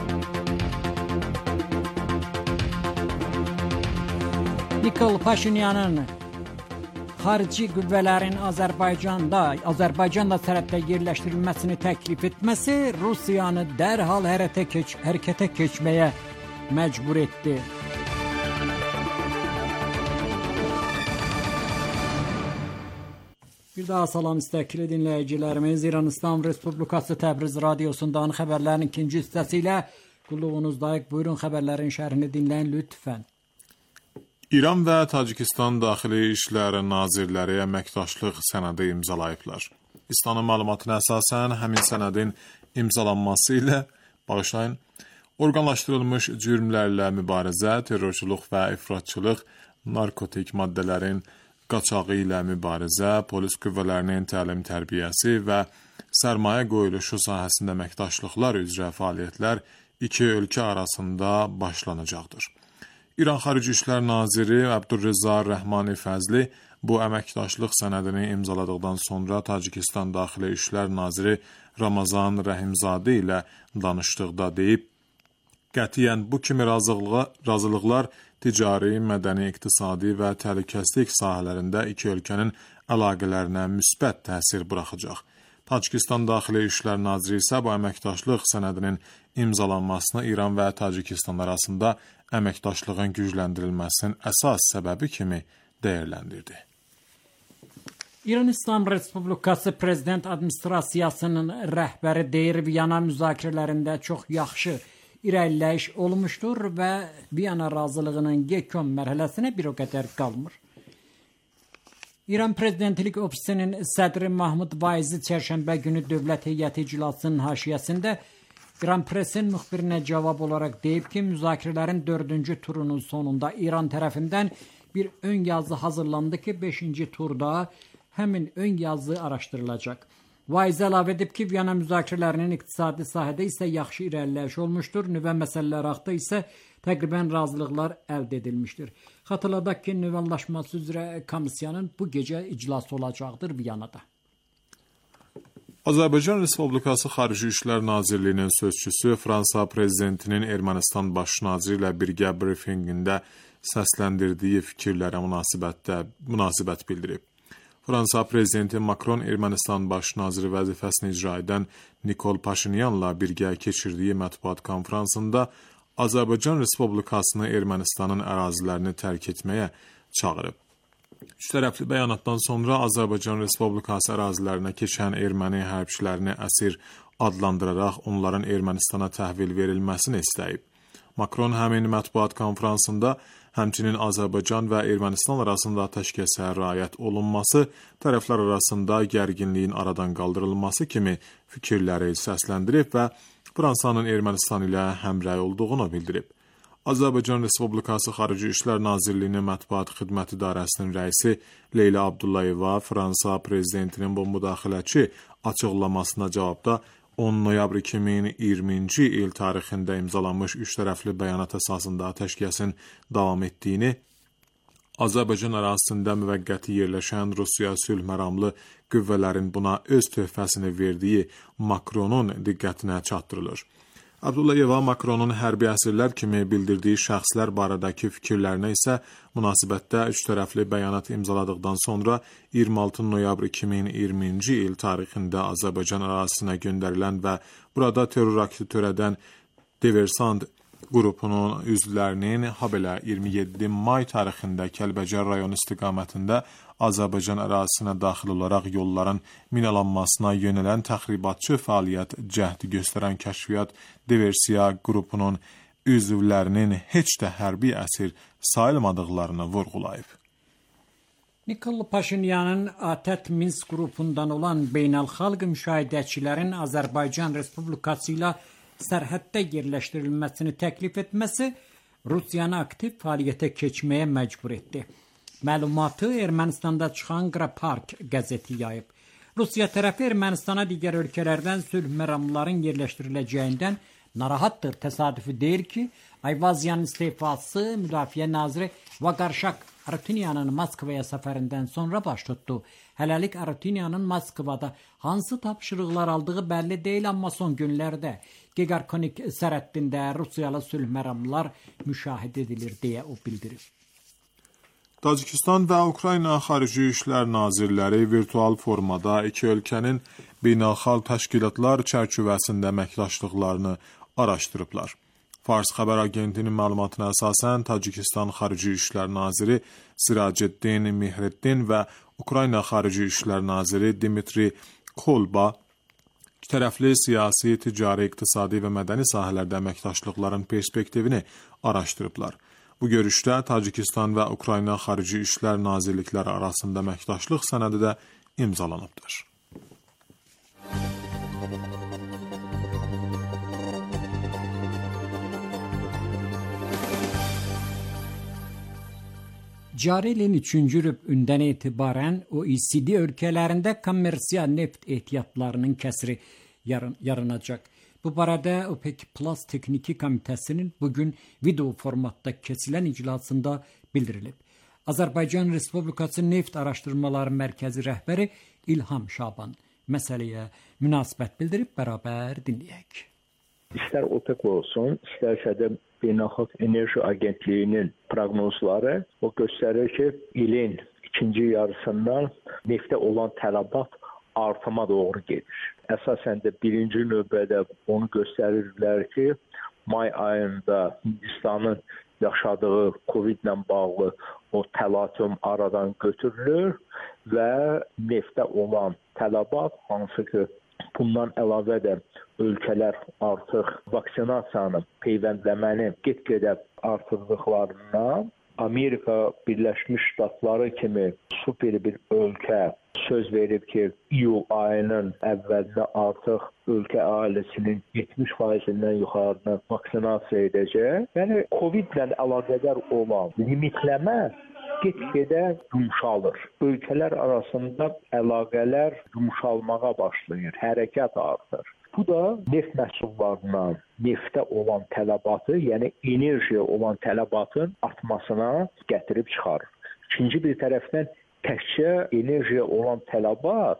Nikol Paşinyanın xarici qüvvələrin Azərbaycanla sərhəddə yerləşdirilməsini təklif etməsi Rusiyanı dərhal hərəkətə keçməyə məcbur etdi. Bir daha salam istəkli dinləyicilərimiz, İran İslam Respublikası Təbriz Radiosundan xəbərlərin ikinci hissəsi ilə qulluğunuzdayıq. Buyurun xəbərlərin şərhini dinləyin lütfən. İran və Tacikistan Daxili İşlər Nazirləri əməkdaşlıq sənədi imzalayıblar. İSTANın məlumatına əsasən həmin sənədin imzalanması ilə orqanlaşdırılmış cürmlərlə mübarizə, terrorçuluq və ifratçılıq, narkotik maddələrin qaçağı ilə mübarizə, polis qüvvələrinin təlim-tərbiyəsi və sərmayə qoyuluşu sahəsində əməkdaşlıqlar üzrə fəaliyyətlər iki ölkə arasında başlanacaqdır. İran Xarici İşlər Naziri Abdurreza Rəhmani Fəzli bu əməkdaşlıq sənədini imzaladıqdan sonra Tacikistan Daxili İşlər Naziri Ramazan Rəhimzadə ilə danışdıqda deyib, qətiyyən bu kimi razılıqlar ticari, mədəni, iqtisadi və təhlükəsizlik sahələrində iki ölkənin əlaqələrinə müsbət təsir buraxacaq. Tacikistan Daxili İşlər Naziri isə bu əməkdaşlıq sənədinin imzalanmasını İran və Tacikistan arasında əməkdaşlığın gücləndirilməsinin əsas səbəbi kimi dəyərləndirdi. İran İslam Respublikası Prezident Administrasiyasının rəhbəri deyir, Viyana müzakirələrində çox yaxşı irəliləyiş olmuşdur və Viyana razılığının yekun mərhələsinə bir o qədər qalmır. İran Prezidentlik Ofisinin sədri Mahmud Vaizi çərşənbə günü Dövlət Heyəti iclasının haşiyəsində İran Presin müxbirinə cavab olaraq deyib ki, müzakirələrin 4-cü turunun sonunda İran tərəfindən bir ön yazı hazırlandı ki, 5-ci turda həmin ön yazı araşdırılacaq. Vaiz əlavə edib ki, Viyana müzakirələrinin iqtisadi sahədə isə yaxşı irəliləyiş olmuşdur, nüvə məsələləri haqqında isə təqribən razılıqlar əldə edilmişdir. Xatırladaq ki, nüvə anlaşması üzrə komissiyanın bu gecə iclası olacaqdır Viyanada. Azərbaycan Respublikası Xarici İşlər Nazirliyinin sözçüsü Fransa prezidentinin Ermənistan baş naziri ilə birgə brifinqində səsləndirdiyi fikirlərə münasibət bildirib. Fransa prezidenti Macron Ermənistan baş naziri vəzifəsini icra edən Nikol Paşinyanla birgə keçirdiyi mətbuat konfransında Azərbaycan Respublikasını Ermənistanın ərazilərini tərk etməyə çağırıb. Üç tərəfli bəyanatdan sonra Azərbaycan Respublikası ərazilərinə keçən erməni hərbçilərini əsir adlandıraraq onların Ermənistana təhvil verilməsini istəyib. Macron həmin mətbuat konfransında həmçinin Azərbaycan və Ermənistan arasında atəşkəsə riayət olunması, tərəflər arasında gərginliyin aradan qaldırılması kimi fikirləri səsləndirib və Fransanın Ermənistan ilə həmrəy olduğunu bildirib. Azərbaycan Respublikası Xarici İşlər Nazirliyinin Mətbuat Xidmət İdarəsinin rəisi Leyla Abdullayeva Fransa prezidentinin bu müdaxiləçi açıqlamasına cavabda 10 noyabr 2020-ci il tarixində imzalanmış üç tərəfli bəyanat əsasında atəşkəsin davam etdiyini, Azərbaycan ərazisində müvəqqəti yerləşən Rusiya sülh məramlı qüvvələrin buna öz töhfəsini verdiyi Macronun diqqətinə çatdırılır. Abdullayeva Macronun hərbi əsirlər kimi bildirdiyi şəxslər barədəki fikirlərinə isə münasibətdə üç tərəfli bəyanat imzaladıqdan sonra 26 noyabr 2020-ci il tarixində Azərbaycan ərazisinə göndərilən və burada terror aktı törədən diversant qrupunun üzvlərinin habelə 27 may tarixində Kəlbəcər rayonu istiqamətində Azərbaycan ərazisinə daxil olaraq yolların minalanmasına yönələn təxribatçı fəaliyyət cəhdi göstərən kəşfiyyat diversiya qrupunun üzvlərinin heç də hərbi əsir sayılmadıqlarını vurğulayıb. Nikol Paşinyanın ATƏT Minsk qrupundan olan beynəlxalq müşahidəçilərin Azərbaycan Respublikası ilə sərhəddə yerləşdirilməsini təklif etməsi Rusiyanı aktiv fəaliyyətə keçməyə məcbur etdi. Məlumatı Ermənistanda çıxan Qrapark qəzeti yayıb. Rusiya tərəfi Ermənistana digər ölkələrdən sülh məramların yerləşdiriləcəyindən narahatdır. Təsadüfi deyil ki, Ayvazyanın istefası Müdafiə naziri Vagarşak Arutinyanın Moskvaya səfərindən sonra baş tutdu. Hələlik Arutinyanın Moskvada hansı tapşırıqlar aldığı bəlli deyil, amma son günlərdə Gegarkonik sərhəddində Rusiyalı sülh məramlar müşahidə edilir deyə o bildirib. Tacikistan və Ukrayna Xarici İşlər Nazirləri virtual formada iki ölkənin beynəlxalq təşkilatlar çərçivəsində əməkdaşlıqlarını araşdırıblar. Fars xəbər agentinin məlumatına əsasən Tacikistan Xarici İşlər Naziri Siraceddin Mihreddin və Ukrayna Xarici İşlər Naziri Dmitri Kolba tərəfli siyasi, ticari, iqtisadi və mədəni sahələrdə əməkdaşlıqların perspektivini araşdırıblar. Bu görüşdə Tacikistan və Ukrayna Xarici İşlər Nazirlikləri arasında əməkdaşlıq sənədi də imzalanıbdır. Cari ilin 3-cü rübündən etibarən OECD ölkələrində kommersiya neft ehtiyatlarının kəsiri yaranacaq. Bu barədə OPEC Plus Texniki Komitəsinin bugün video formatda keçilən iclasında bildirilib. Azərbaycan Respublikası Neft Araşdırmaları Mərkəzi rəhbəri İlham Şaban məsələyə münasibət bildirib, bərabər dinləyək. İstər OPEC olsun, istərsə də Beynəlxalq Enerji Agentliyinin proqnozları o göstərir ki, ilin ikinci yarısından neftə olan tələbat artıma doğru gedir. Əsasən də birinci növbədə onu göstərirlər ki, may ayında Hindistanın yaşadığı COVID ilə bağlı o təlatüm aradan götürülür və neftə olan tələbat, hansı ki, bundan əlavə də ölkələr artıq vaksinasiyanı, peyvəndləməni get-gedə artırdıqlarından Amerika Birləşmiş Ştatları kimi super bir ölkə söz verib ki, iyul ayının əvvəlində artıq ölkə əhalisinin 70%-dən yuxarıdan vaksinasiya edəcək. Yəni, COVID-lə əlaqədar olan limitləmə get-gedə yumşalır. Ölkələr arasında əlaqələr yumşalmağa başlayır, hərəkət artır. Bu da neft məhsullarından neftə olan tələbatı, yəni enerjiyə olan tələbatın artmasına gətirib çıxarır. İkinci bir tərəfdən təkcə enerjiyə olan tələbat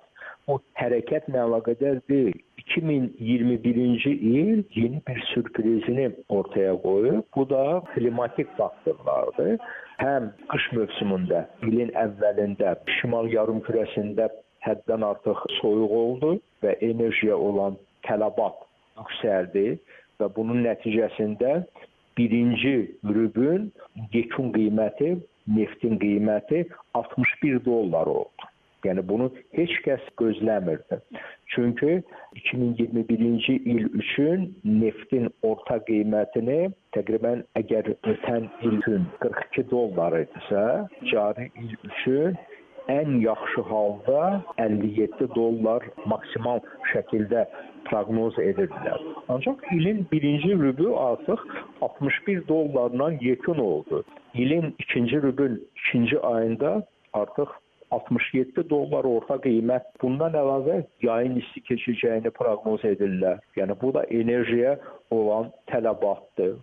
o hərəkətlə əlaqədar deyil. 2021-ci il yeni bir sürprizini ortaya qoyub. Bu da klimatik faktorlardır. Həm qış mövsümündə, ilin əvvəlində şimal yarımkürəsində həddən artıq soyuq oldu və enerjiyə olan tələbat yüksəldi və bunun nəticəsində birinci rübün yekun qiyməti, neftin qiyməti $61 oldu. Yəni bunu heç kəs gözləmirdi. Çünki 2021-ci il üçün neftin orta qiymətini təqribən əgər ötən il üçün $42 idisə, cari il üçün ən yaxşı halda $57 maksimal şəkildə proqnoz edirdilər. Ancaq ilin birinci rübü artıq $61 yekun oldu. İlin ikinci rübün ikinci ayında artıq $67 orta qiymət. Bundan əlavə yayın isti keçəcəyini proqnoz edirlər. Yəni bu da enerjiyə olan tələbatdır.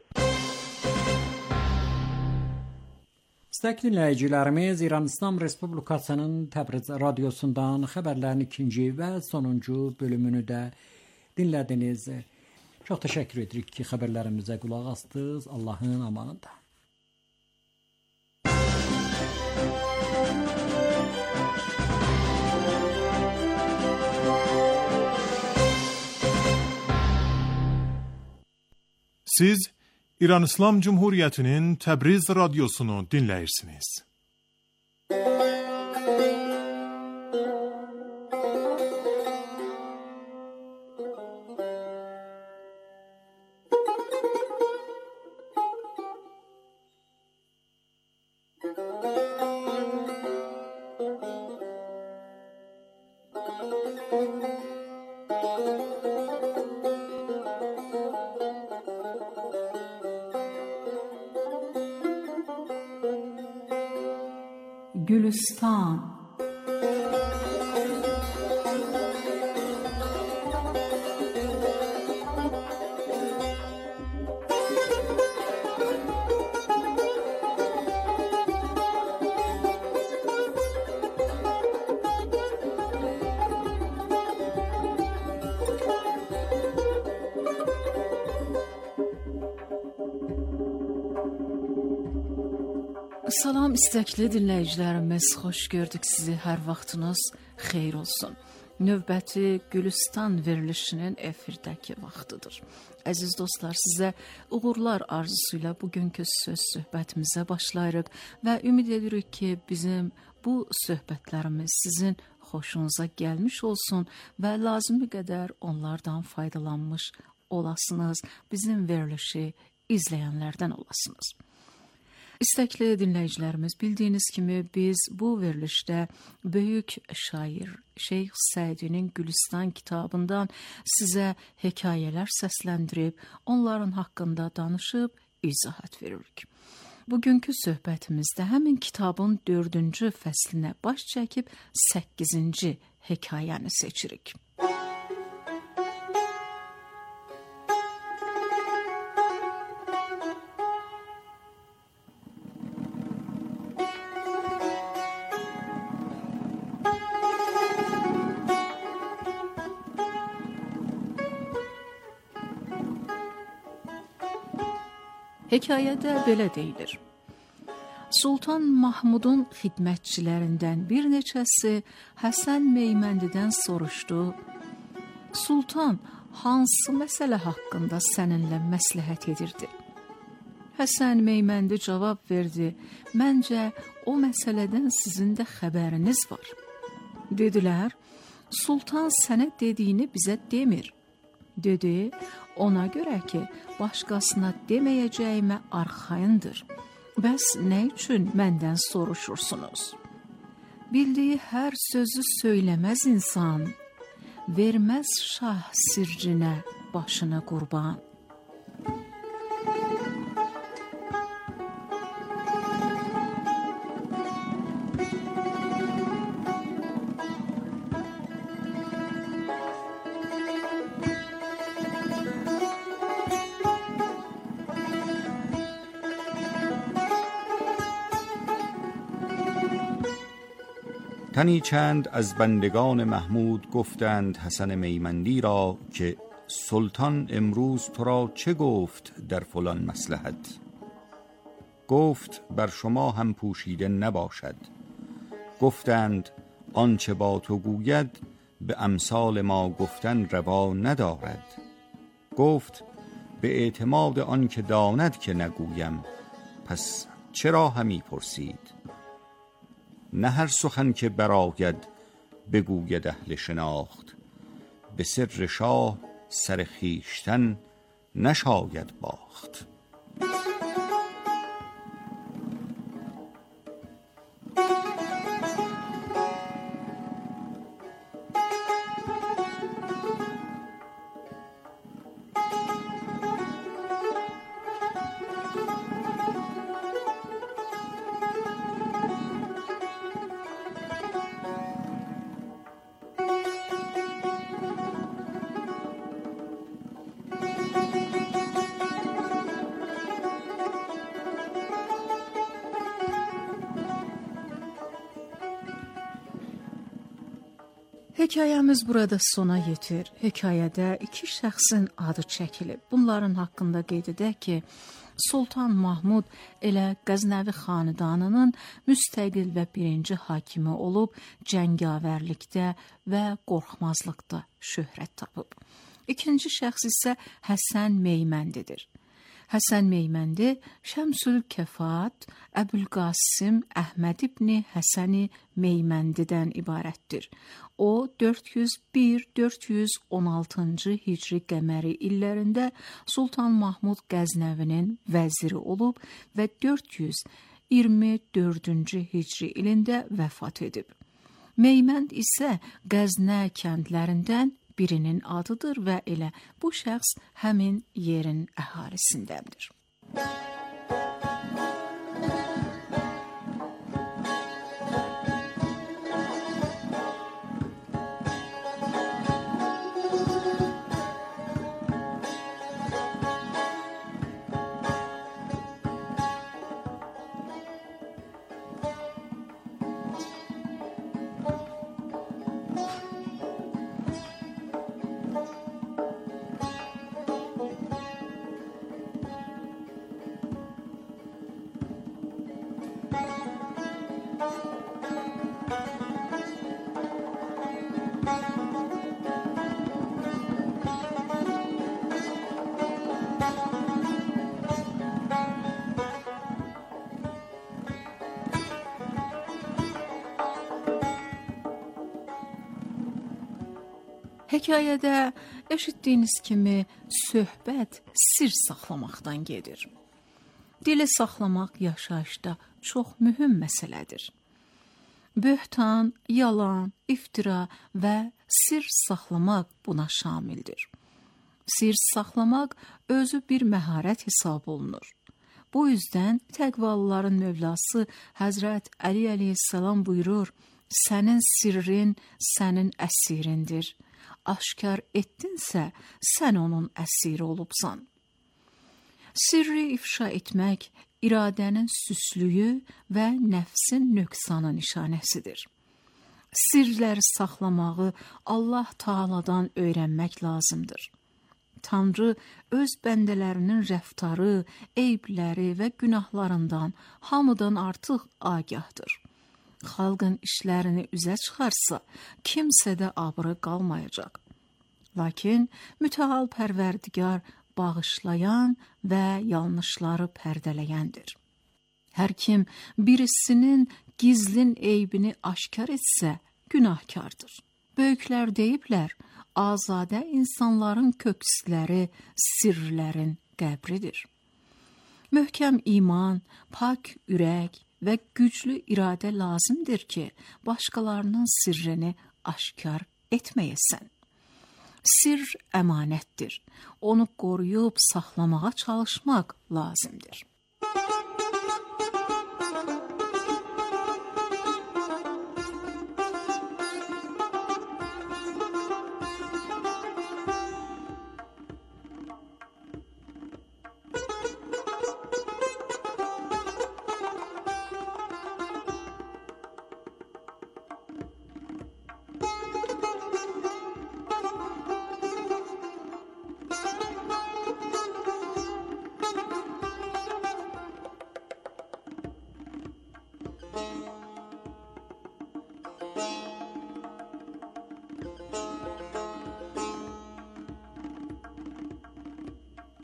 İstəkli dinləyicilərimiz, İran İslam Respublikasının Təbriz radiosundan xəbərlərin ikinci və sonuncu bölümünü də dinlədiniz. Çox təşəkkür edirik ki, xəbərlərimizə qulaq astınız. Allahın amanında. Siz İran İslam Cumhuriyyətinin Təbriz radiosunu dinləyirsiniz. Gülüstan. Salam istəkli dinləyicilərimiz, xoş gördük sizi, hər vaxtınız xeyir olsun. Növbəti Gülüstan verilişinin efirdəki vaxtıdır. Əziz dostlar, sizə uğurlar arzusuyla bugünkü söz söhbətimizə başlayırıq və ümid edirik ki, bizim bu söhbətlərimiz sizin xoşunuza gəlmiş olsun və lazımi qədər onlardan faydalanmış olasınız, bizim verilişi izləyənlərdən olasınız. İstəkli dinləyicilərimiz, bildiyiniz kimi biz bu verilişdə böyük şair Şeyx Səidinin Gülüstan kitabından sizə hekayələr səsləndirib, onların haqqında danışıb, izahat veririk. Bugünkü söhbətimizdə həmin kitabın 4-cü fəslinə baş çəkib 8-ci hekayəni seçirik. Hekayədə belə deyilir. Sultan Mahmudun xidmətçilərindən bir neçəsi Həsən Meyməndədən soruşdu. Sultan hansı məsələ haqqında səninlə məsləhət edirdi? Həsən Meyməndi cavab verdi. Məncə o məsələdən sizin də xəbəriniz var. Dedilər, Sultan sənə dediyini bizə demir. Dedi, ona görə ki, başqasına deməyəcəyimə arxayındır. Bəs nə üçün məndən soruşursunuz? Bildiyi hər sözü söyləməz insan, verməz şah sirrinə başına qurban. تنی چند از بندگان محمود گفتند حسن میمندی را که سلطان امروز تو را چه گفت در فلان مصلحت؟ گفت بر شما هم پوشیده نباشد. گفتند آنچه با تو گوید به امثال ما گفتن روا ندارد. گفت به اعتماد آن که داند که نگویم، پس چرا همی پرسید؟ نه هر سخن که براید بگوید اهل شناخت، به سر شاه سر خویشتن نشاید باخت. Hekayəmiz burada sona yetir. Hekayədə iki şəxsin adı çəkilib. Bunların haqqında qeyd edək ki, Sultan Mahmud elə Qəznəvi xanədanının müstəqil və birinci hakimi olub, cəngavərlikdə və qorxmazlıqda şöhrət tapıb. İkinci şəxs isə Həsən Meyməndədir. Həsən Meyməndi Şəmsül Kəfat, Əbülqasim Əhməd ibn Həsəni Meyməndidən ibarətdir. O 401-416-cı hicri qəməri illərində Sultan Mahmud Qəznəvinin vəziri olub və 424-cü hicri ilində vəfat edib. Meymənd isə Qəznə kəndlərindən birinin adıdır və elə bu şəxs həmin yerin əhalisindəndir. Hekayədə eşitdiyiniz kimi söhbət sir saxlamaqdan gedir. Dili saxlamaq yaşayışda çox mühüm məsələdir. Böhtan, yalan, iftira və sir saxlamaq buna şamildir. Sir saxlamaq özü bir məharət hesab olunur. Bu yüzdən təqvalıların mövlası Həzrət Əli əleyhissalam buyurur, sənin sirrin sənin əsirindir. Aşkar etdinsə, sən onun əsiri olubsan. Sirri ifşa etmək, iradənin süslüyü və nəfsin nöqsanı nişanəsidir. Sirləri saxlamağı Allah Taala'dan öyrənmək lazımdır. Tanrı öz bəndələrinin rəftarı, eybləri və günahlarından hamıdan artıq agahdır. Xalqın işlərini üzə çıxarsa, kimsədə abrı qalmayacaq. Lakin mütəal pərverdigar bağışlayan və yanlışları pərdələyəndir. Hər kim birisinin gizlin eybini aşkar etsə, günahkardır. Böyüklər deyiblər, azadə insanların köksləri sirlərin qəbridir. Möhkəm iman, pak ürək və güclü iradə lazımdır ki, başqalarının sirrini aşkar etməyəsən. Sir əmanətdir. Onu qoruyub saxlamağa çalışmaq lazımdır.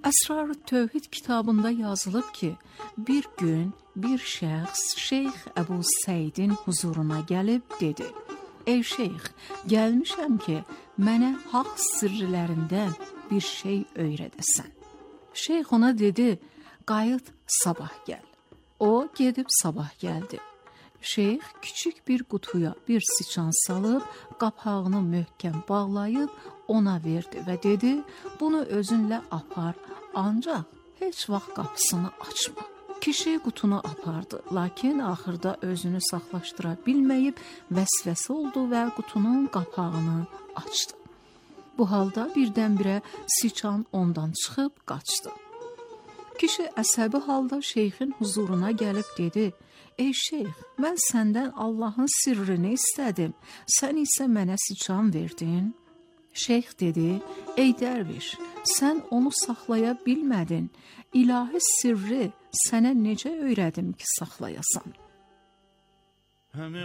Əsrar Tövhid kitabında yazılıb ki, bir gün bir şəxs Şeyx Əbu Səidin huzuruna gəlib dedi: "Ey şeyx, gəlmişəm ki, mənə haqq sirlərindən bir şey öyrədəsən." Şeyx ona dedi: "Qayıt, sabah gəl." O gedib sabah gəldi. Şeyx küçük bir qutuya bir siçan salıb, qapağını möhkəm bağlayıb ona verdi və dedi: "Bunu özünlə apar, ancaq heç vaxt qapısını açma." Kişi qutunu apardı, lakin axırda özünü saxlaşdıra bilməyib vəsvəsə oldu və qutunun qapağını açdı. Bu halda birdən-birə siçan ondan çıxıb qaçdı. Kişi əsəbi halda şeyxin huzuruna gəlib dedi: "Ey şeyx, mən səndən Allahın sirrini istədim, sən isə mənə siçan verdin." Şeyx dedi: "Ey dərviş, sən onu saxlaya bilmədin. İlahi sirri sənə necə öyrədim ki, saxlayasan?" Həmi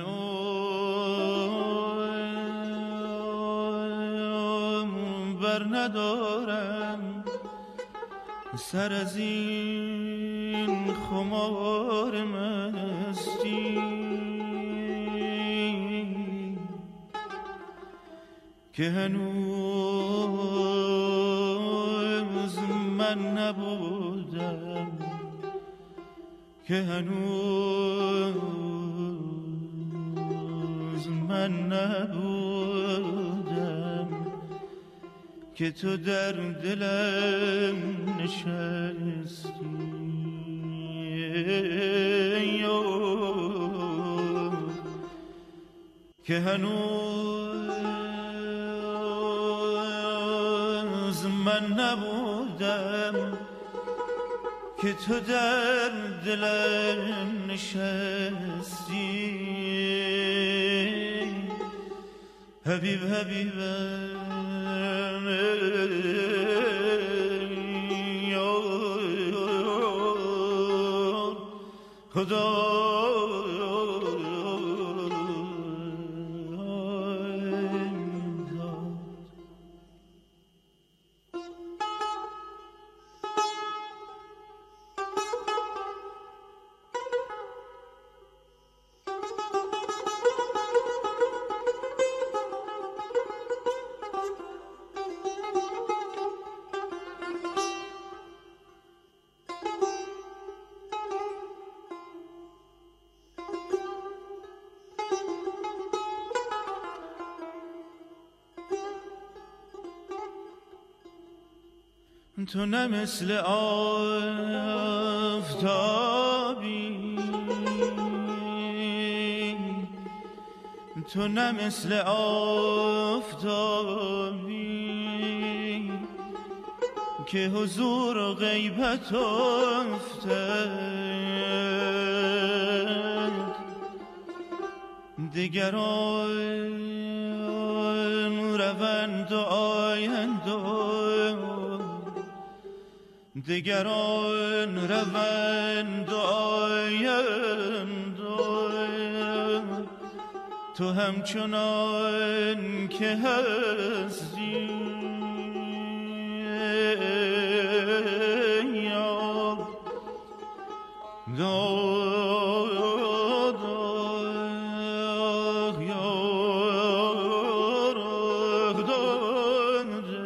bər ندارم سر از این خمار مستی که هنوز من نبودم که هنوز من نبودم که تو در دلم نشستی که هنوز من نبودم که تو در دلم نشستی حبیب حبیبم خدا تو نه مثل آفتابی تو نه مثل آفتابی که حضور غیبت افتد دیگران روند و آیند دیگران روند و آیند تو همچنان که هستی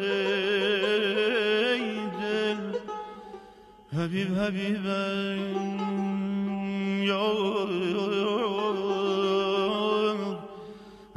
حبیب حبیبم